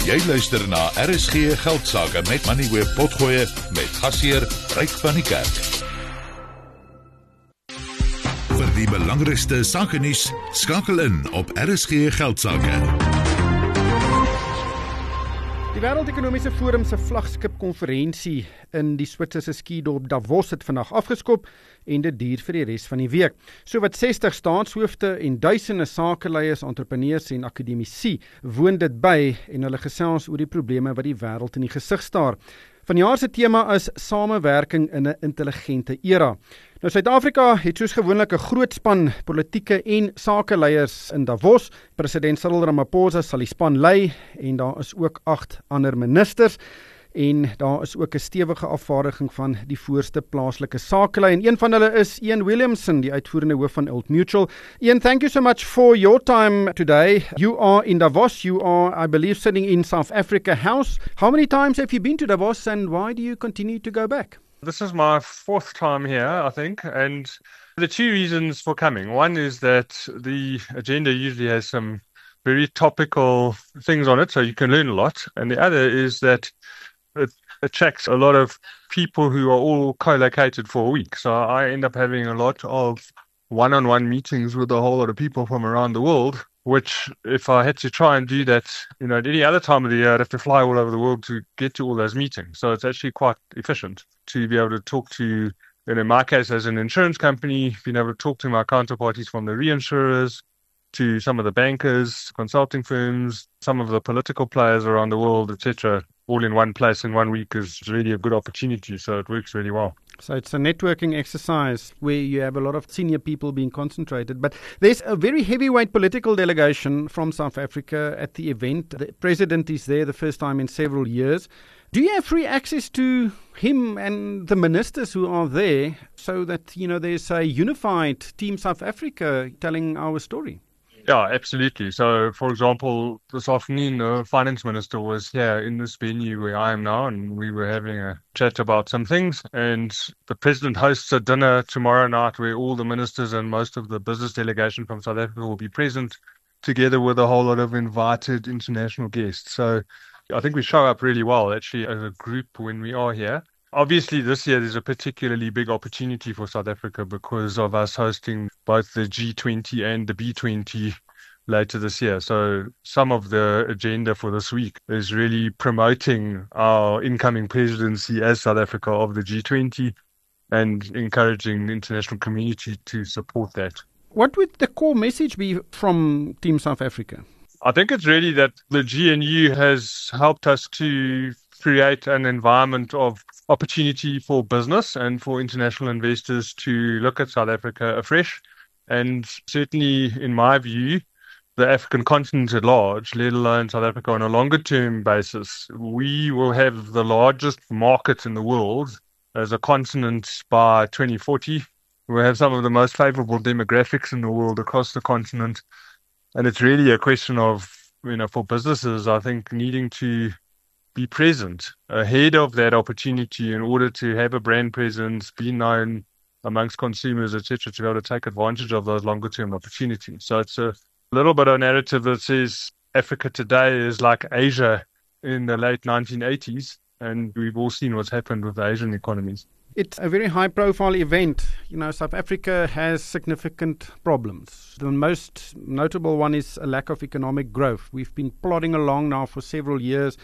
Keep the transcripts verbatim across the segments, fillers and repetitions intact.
Jy luister na R S G Geldsaake met Money Web Potgoe met gasheer Ryk van die Kerk. Vir die belangrikste sake nuus, skakel in op R S G Geldsaake. Die Wêreldekonomiese Forum se vlaggenskap konferensie in die Switserse skidorp Davos het vandag afgeskop en dit duur vir die res van die week. Sowat sestig staatshoofde en duisende sakeleiers, entrepreneurs en akademici woon dit by en hulle gesels oor die probleme wat die wêreld in die gesig staar. Vanjaar se tema is samewerking in 'n intelligente era. Nou Suid-Afrika het soos gewoonlik 'n groot span politieke en sakeleiers in Davos. President Cyril Ramaphosa sal die span lei en daar is ook agt ander ministers. En daar is ook 'n stewige afvaardiging van die voorste plaaslike sakelei. En een van hulle is Ian Williamson, die uitvoerende hoof van Old Mutual. Ian, thank you so much for your time today. You are in Davos. You are, I believe, sitting in South Africa House. How many times have you been to Davos and why do you continue to go back? This is my fourth time here, I think, and the two reasons for coming. One is that the agenda usually has some very topical things on it, so you can learn a lot. And the other is that it attracts a lot of people who are all co-located for a week. So I end up having a lot of one-on-one meetings with a whole lot of people from around the world, which if I had to try and do that, you know, at any other time of the year, I'd have to fly all over the world to get to all those meetings. So it's actually quite efficient to be able to talk to, you know, in my case as an insurance company, being able to talk to my counterparties from the reinsurers, to some of the bankers, consulting firms, some of the political players around the world, et cetera, all in one place in one week is really a good opportunity. So it works really well. So it's a networking exercise where you have a lot of senior people being concentrated. But there's a very heavyweight political delegation from South Africa at the event. The president is there the first time in several years. Do you have free access to him and the ministers who are there so that, you know, there's a unified Team South Africa telling our story? Yeah, absolutely. So, for example, this afternoon, the finance minister was here in this venue where I am now, and we were having a chat about some things. And the president hosts a dinner tomorrow night where all the ministers and most of the business delegation from South Africa will be present, together with a whole lot of invited international guests. So I think we show up really well, actually, as a group when we are here. Obviously, this year there's a particularly big opportunity for South Africa because of us hosting both the G twenty and the B twenty later this year. So some of the agenda for this week is really promoting our incoming presidency as South Africa of the G twenty and encouraging the international community to support that. What would the core message be from Team South Africa? I think it's really that the G N U has helped us to create an environment of opportunity for business and for international investors to look at South Africa afresh. And certainly, in my view, the African continent at large, let alone South Africa on a longer term basis, we will have the largest market in the world as a continent by twenty forty. We'll have some of the most favorable demographics in the world across the continent. And it's really a question of, you know, for businesses, I think, needing to be present ahead of that opportunity in order to have a brand presence, be known amongst consumers, et cetera, to be able to take advantage of those longer term opportunities. So it's a little bit of a narrative that says Africa today is like Asia in the late nineteen eighties, and we've all seen what's happened with the Asian economies. It's a very high-profile event. You know, South Africa has significant problems. The most notable one is a lack of economic growth. We've been plodding along now for several years,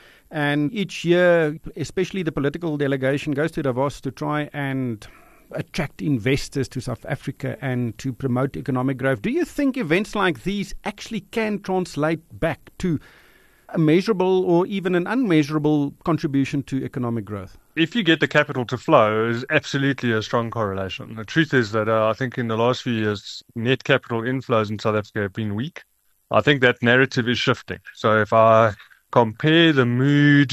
and each year, especially the political delegation goes to Davos to try and attract investors to South Africa and to promote economic growth. Do you think events like these actually can translate back to a measurable or even an unmeasurable contribution to economic growth? If you get the capital to flow, is absolutely a strong correlation. The truth is that uh, I think in the last few years, net capital inflows in South Africa have been weak. I think that narrative is shifting. So if I compare the mood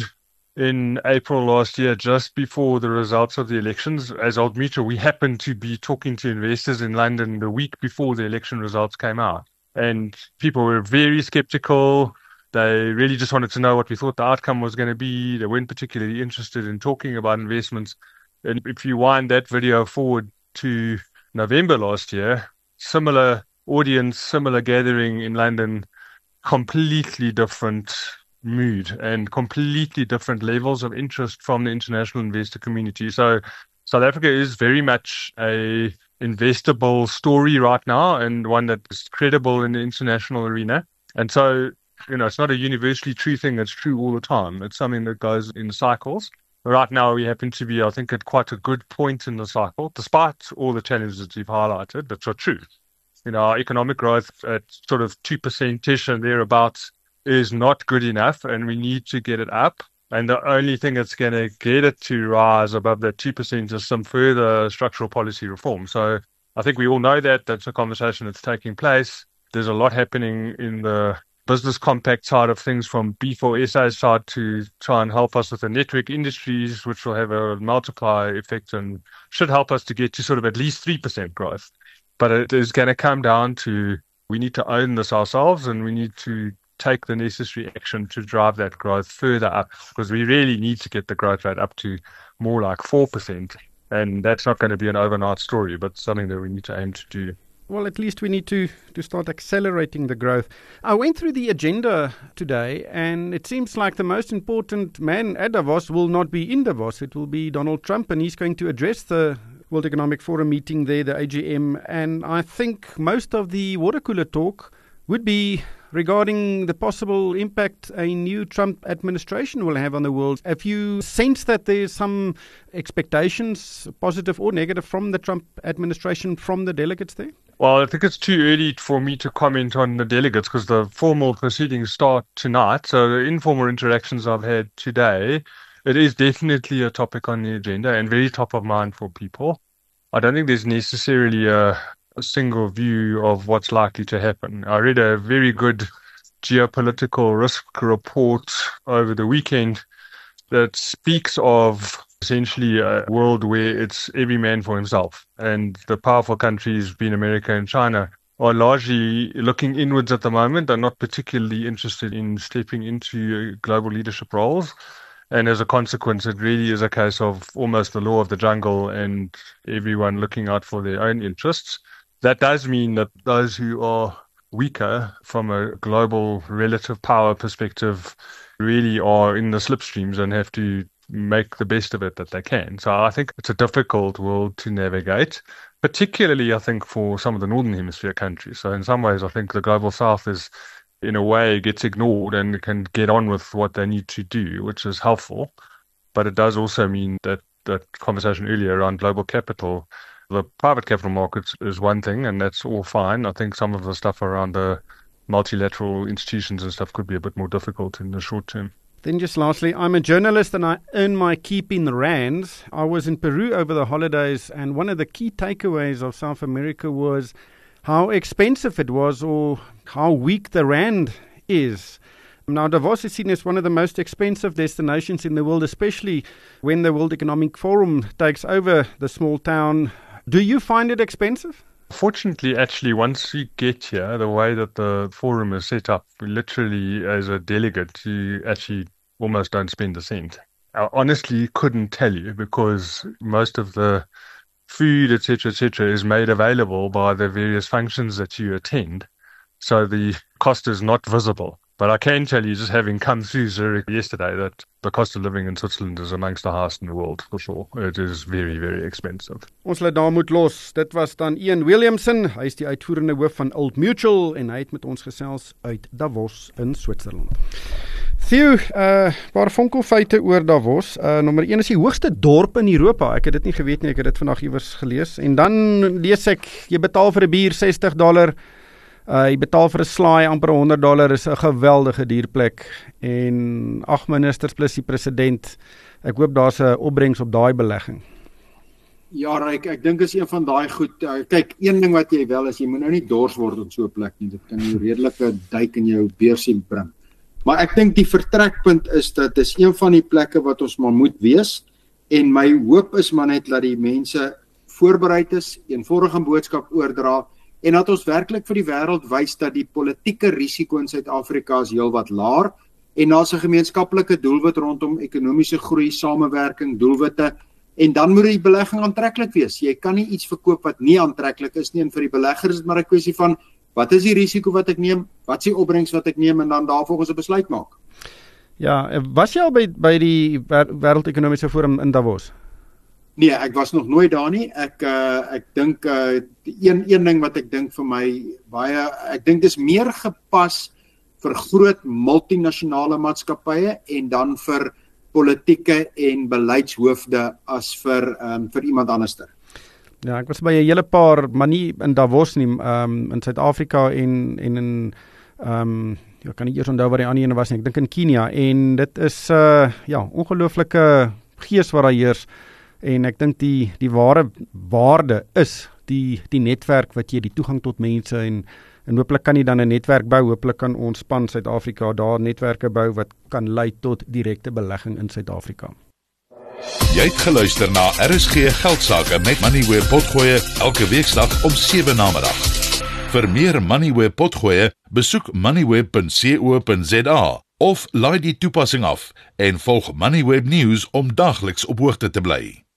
in April last year, just before the results of the elections, as Old Mutual, we happened to be talking to investors in London the week before the election results came out. And people were very skeptical. They really just wanted to know what we thought the outcome was going to be. They weren't particularly interested in talking about investments. And if you wind that video forward to November last year, similar audience, similar gathering in London, completely different mood and completely different levels of interest from the international investor community. So South Africa is very much a investable story right now, and one that is credible in the international arena. And so, you know, it's not a universally true thing that's true all the time. It's something that goes in cycles. Right now, we happen to be, I think, at quite a good point in the cycle, despite all the challenges that you've highlighted, that are true. You know, our economic growth at sort of two percent-ish and thereabouts is not good enough, and we need to get it up. And the only thing that's going to get it to rise above that two percent is some further structural policy reform. So I think we all know that. That's a conversation that's taking place. There's a lot happening in the business compact side of things from B four S A's side to try and help us with the network industries, which will have a multiplier effect and should help us to get to sort of at least three percent growth. But it is going to come down to, we need to own this ourselves, and we need to take the necessary action to drive that growth further up, because we really need to get the growth rate up to more like four percent. And that's not going to be an overnight story, but something that we need to aim to do. Well, at least we need to, to start accelerating the growth. I went through the agenda today, and it seems like the most important man at Davos will not be in Davos. It will be Donald Trump, and he's going to address the World Economic Forum meeting there, the A G M. And I think most of the water cooler talk would be regarding the possible impact a new Trump administration will have on the world. Have you sensed that there's some expectations, positive or negative, from the Trump administration, from the delegates there? Well, I think it's too early for me to comment on the delegates because the formal proceedings start tonight. So the informal interactions I've had today, it is definitely a topic on the agenda and very top of mind for people. I don't think there's necessarily a a single view of what's likely to happen. I read a very good geopolitical risk report over the weekend that speaks of essentially a world where it's every man for himself, and the powerful countries, being America and China, are largely looking inwards at the moment. They're not particularly interested in stepping into global leadership roles. And as a consequence, it really is a case of almost the law of the jungle and everyone looking out for their own interests. That does mean that those who are weaker from a global relative power perspective really are in the slipstreams and have to make the best of it that they can. So I think it's a difficult world to navigate, particularly, I think, for some of the Northern Hemisphere countries. So in some ways, I think the Global South is, in a way, gets ignored and can get on with what they need to do, which is helpful. But it does also mean that that conversation earlier around global capital, the private capital markets is one thing, and that's all fine. I think some of the stuff around the multilateral institutions and stuff could be a bit more difficult in the short term. Then just lastly, I'm a journalist and I earn my keep in the rands. I was in Peru over the holidays, and one of the key takeaways of South America was how expensive it was, or how weak the rand is. Now, Davos is seen as one of the most expensive destinations in the world, especially when the World Economic Forum takes over the small town. Do you find it expensive? Fortunately, actually, once you get here, the way that the forum is set up, literally as a delegate, you actually almost don't spend a cent. I honestly couldn't tell you, because most of the food, et cetera, et cetera, is made available by the various functions that you attend. So the cost is not visible. But I can tell you, just having come through Zurich yesterday, that the cost of living in Switzerland is amongst the highest in the world, for sure. It is very, very expensive. Ons laat daar moet los. Dit was dan Ian Williamson. Hy is die uitvoerende hoof van Old Mutual en hy het met ons gesels uit Davos in Switserland. Theo, uh, paar fonkelfeite oor Davos. Uh, nommer een is die hoogste dorp in Europa. Ek het dit nie geweet nie, ek het dit vandag iewers gelees. En dan lees ek, jy betaal vir 'n bier sestig dollar. Uh, jy betaal vir 'n slaai amper honderd dollar, is 'n geweldige dierplek. En ag ministers plus die president. Ek hoop daar's 'n opbrengs op daai belegging. Ja, Ryk, ek dink is een van daai goed. Uh, kyk, een ding wat jy wel is, jy moet nou nie dors word op so 'n plek nie. Dit kan jou redelike duik in jou beursie bring. Maar ek dink die vertrekpunt is dat dis een van die plekke wat ons maar moet wees. En my hoop is maar net dat die mense voorbereid is, eenvoudige boodskap oordra, en dat ons werklik vir die wêreld wys dat die politieke risiko in Suid-Afrika is heelwat laer, en daar's 'n gemeenskaplike doelwit rondom ekonomiese groei, samewerking, doelwitte, en dan moet die belegging aantreklik wees. Jy kan nie iets verkoop wat nie aantreklik is nie, en vir die belegger is dit maar 'n kwessie van, wat is die risiko wat ek neem, wat is die opbrengs wat ek neem, en dan daarvolgens 'n besluit maak. Ja, was jy al by by die Wêreld Ekonomiese Forum in Davos? Nee, ek was nog nooit daar nie. Ek uh, ek dink uh, een een ding wat ek dink vir my baie ek dink dis meer gepas vir groot multinasjonale maatskappye en dan vir politieke en beleidshoofde as vir um, vir iemand anderster. Ja, ek was by 'n hele paar, maar nie in Davos nie, um, in Suid-Afrika en en in um, ek kan nie eers onthou waar die ander een was nie. Ek dink in Kenia en dit is uh, ja, ongelooflike gees wat daar heers. En ek dink die die ware waarde is die die netwerk wat jy die toegang tot mense en en hopelik kan jy dan 'n netwerk bou, hopelik kan ons span Suid-Afrika daar netwerke bou wat kan lei tot direkte belegging in Suid-Afrika. Jy het geluister na R S G Geldsaake met Moneyweb Potgoe elke weeksdag om sewe namiddag. Vir meer Moneyweb Potgoe, besoek moneyweb punt co punt za of laai die toepassing af en volg Moneyweb News om daagliks op hoogte te bly.